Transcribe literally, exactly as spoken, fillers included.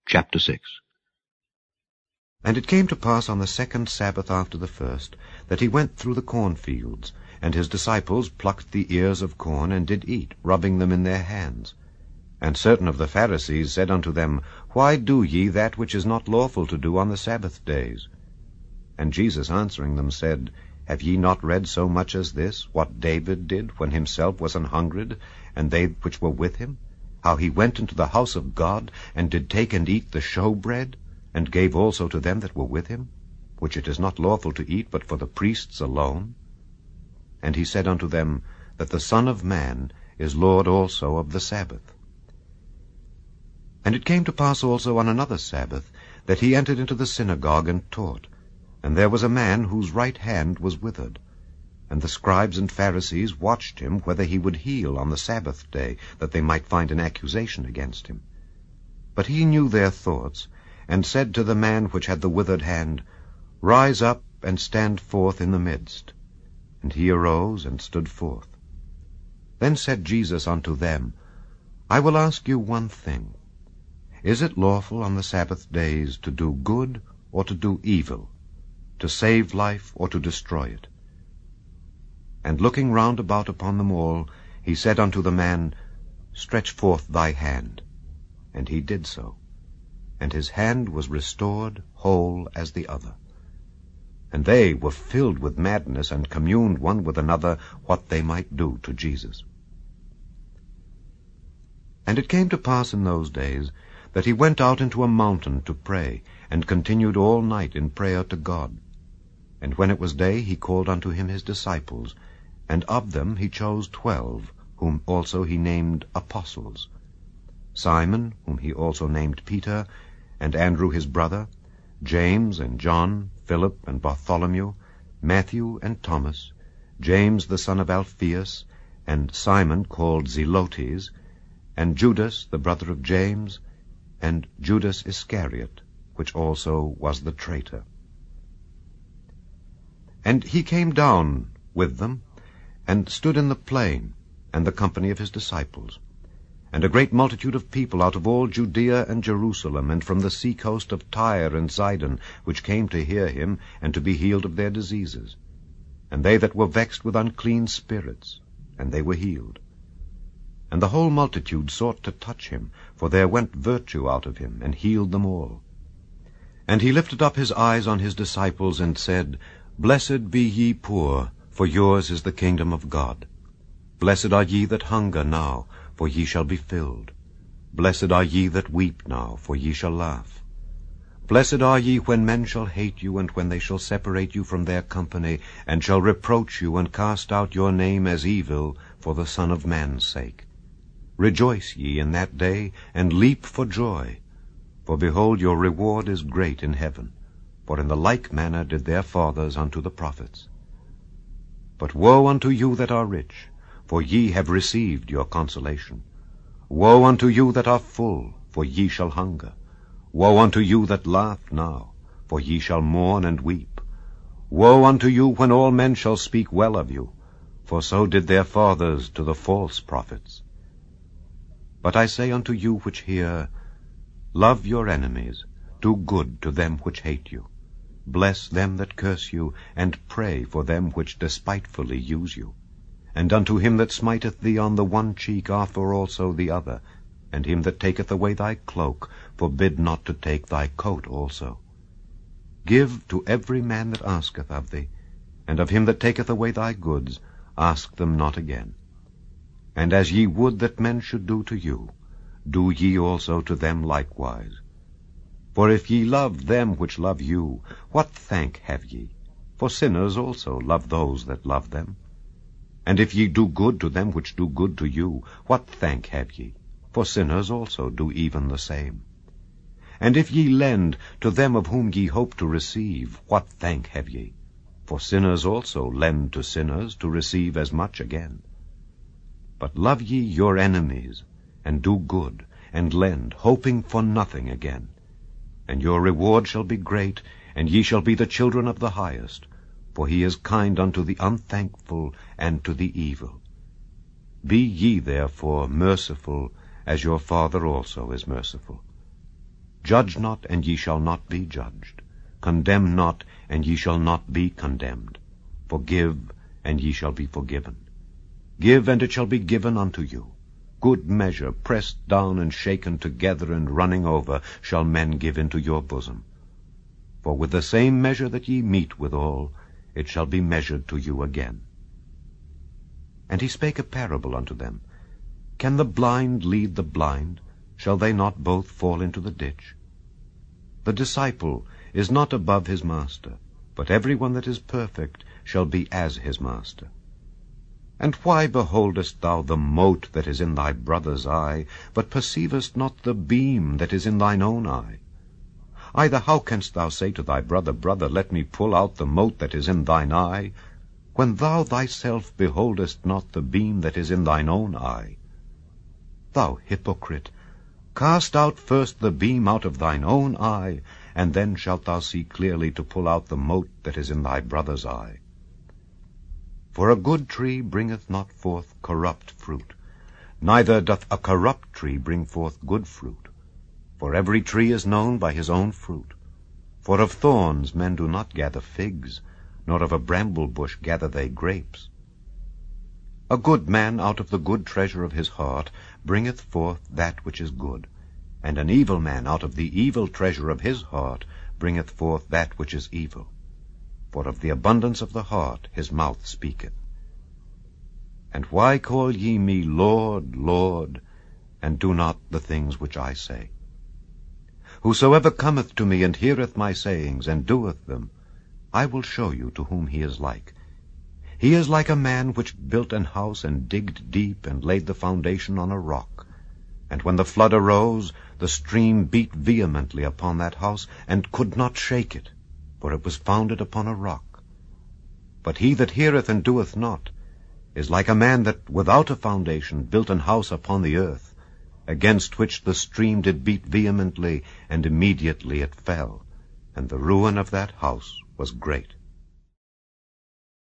Chapter six. And it came to pass on the second Sabbath after the first, that he went through the cornfields, and his disciples plucked the ears of corn, and did eat, rubbing them in their hands. And certain of the Pharisees said unto them, Why do ye that which is not lawful to do on the Sabbath days? And Jesus answering them said, Have ye not read so much as this, what David did when himself was an hungred, and they which were with him? How he went into the house of God, and did take and eat the showbread, and gave also to them that were with him, which it is not lawful to eat but for the priests alone? And he said unto them, That the Son of Man is Lord also of the Sabbath. And it came to pass also on another Sabbath, that he entered into the synagogue and taught. And there was a man whose right hand was withered. And the scribes and Pharisees watched him whether he would heal on the Sabbath day, that they might find an accusation against him. But he knew their thoughts, and said to the man which had the withered hand, Rise up, and stand forth in the midst. And he arose, and stood forth. Then said Jesus unto them, I will ask you one thing. Is it lawful on the Sabbath days to do good or to do evil, to save life or to destroy it? And looking round about upon them all, he said unto the man, Stretch forth thy hand. And he did so. And his hand was restored whole as the other. And they were filled with madness, and communed one with another what they might do to Jesus. And it came to pass in those days, that he went out into a mountain to pray, and continued all night in prayer to God. And when it was day, he called unto him his disciples, and of them he chose twelve, whom also he named apostles: Simon, whom he also named Peter, and Andrew his brother, James and John, Philip and Bartholomew, Matthew and Thomas, James the son of Alphaeus, and Simon called Zelotes, and Judas the brother of James, and Judas Iscariot, which also was the traitor. And he came down with them, and stood in the plain, and the company of his disciples. And a great multitude of people out of all Judea and Jerusalem, and from the sea coast of Tyre and Sidon, which came to hear him, and to be healed of their diseases. And they that were vexed with unclean spirits, and they were healed. And the whole multitude sought to touch him, for there went virtue out of him, and healed them all. And he lifted up his eyes on his disciples, and said, Blessed be ye poor, for yours is the kingdom of God. Blessed are ye that hunger now, for ye shall be filled. Blessed are ye that weep now, for ye shall laugh. Blessed are ye when men shall hate you, and when they shall separate you from their company, and shall reproach you, and cast out your name as evil, for the Son of Man's sake. Rejoice ye in that day, and leap for joy. For behold, your reward is great in heaven. For in the like manner did their fathers unto the prophets. But woe unto you that are rich, for ye have received your consolation. Woe unto you that are full, for ye shall hunger. Woe unto you that laugh now, for ye shall mourn and weep. Woe unto you when all men shall speak well of you, for so did their fathers to the false prophets. But I say unto you which hear, Love your enemies, do good to them which hate you. Bless them that curse you, and pray for them which despitefully use you. And unto him that smiteth thee on the one cheek offer also the other, and him that taketh away thy cloak forbid not to take thy coat also. Give to every man that asketh of thee, and of him that taketh away thy goods ask them not again. And as ye would that men should do to you, do ye also to them likewise. For if ye love them which love you, what thank have ye? For sinners also love those that love them. And if ye do good to them which do good to you, what thank have ye? For sinners also do even the same. And if ye lend to them of whom ye hope to receive, what thank have ye? For sinners also lend to sinners to receive as much again. But love ye your enemies, and do good, and lend, hoping for nothing again. And your reward shall be great, and ye shall be the children of the highest, for he is kind unto the unthankful and to the evil. Be ye therefore merciful, as your Father also is merciful. Judge not, and ye shall not be judged. Condemn not, and ye shall not be condemned. Forgive, and ye shall be forgiven. Give, and it shall be given unto you. Good measure, pressed down and shaken together and running over, shall men give into your bosom. For with the same measure that ye mete withal, it shall be measured to you again. And he spake a parable unto them. Can the blind lead the blind? Shall they not both fall into the ditch? The disciple is not above his master, but every one that is perfect shall be as his master. And why beholdest thou the mote that is in thy brother's eye, but perceivest not the beam that is in thine own eye? Either how canst thou say to thy brother, Brother, let me pull out the mote that is in thine eye, when thou thyself beholdest not the beam that is in thine own eye? Thou hypocrite, cast out first the beam out of thine own eye, and then shalt thou see clearly to pull out the mote that is in thy brother's eye. For a good tree bringeth not forth corrupt fruit, neither doth a corrupt tree bring forth good fruit. For every tree is known by his own fruit. For of thorns men do not gather figs, nor of a bramble bush gather they grapes. A good man out of the good treasure of his heart bringeth forth that which is good, and an evil man out of the evil treasure of his heart bringeth forth that which is evil. For of the abundance of the heart his mouth speaketh. And why call ye me Lord, Lord, and do not the things which I say? Whosoever cometh to me and heareth my sayings, and doeth them, I will show you to whom he is like. He is like a man which built an house, and digged deep, and laid the foundation on a rock. And when the flood arose, the stream beat vehemently upon that house, and could not shake it, for it was founded upon a rock. But he that heareth and doeth not is like a man that without a foundation built an house upon the earth, against which the stream did beat vehemently, and immediately it fell, and the ruin of that house was great.